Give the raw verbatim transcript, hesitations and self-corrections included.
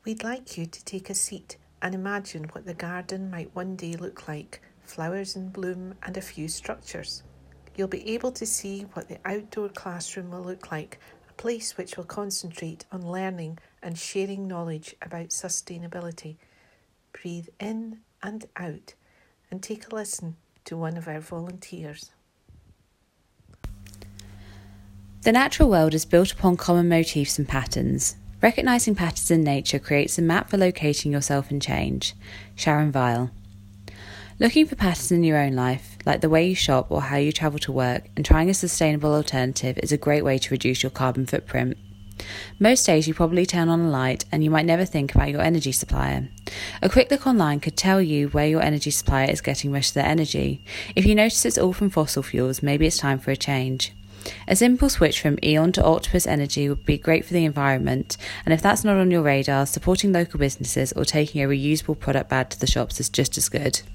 We'd like you to take a seat and imagine what the garden might one day look like, flowers in bloom and a few structures. You'll be able to see what the outdoor classroom will look like, a place which will concentrate on learning and sharing knowledge about sustainability. Breathe in and out and take a listen to one of our volunteers. The natural world is built upon common motifs and patterns. Recognising patterns in nature creates a map for locating yourself in change. Sharon Vile. Looking for patterns in your own life, like the way you shop or how you travel to work, and trying a sustainable alternative is a great way to reduce your carbon footprint. Most days you probably turn on a light and you might never think about your energy supplier. A quick look online could tell you where your energy supplier is getting most of their energy. If you notice it's all from fossil fuels, maybe it's time for a change. A simple switch from E.ON to Octopus Energy would be great for the environment, and if that's not on your radar, supporting local businesses or taking a reusable product bag to the shops is just as good.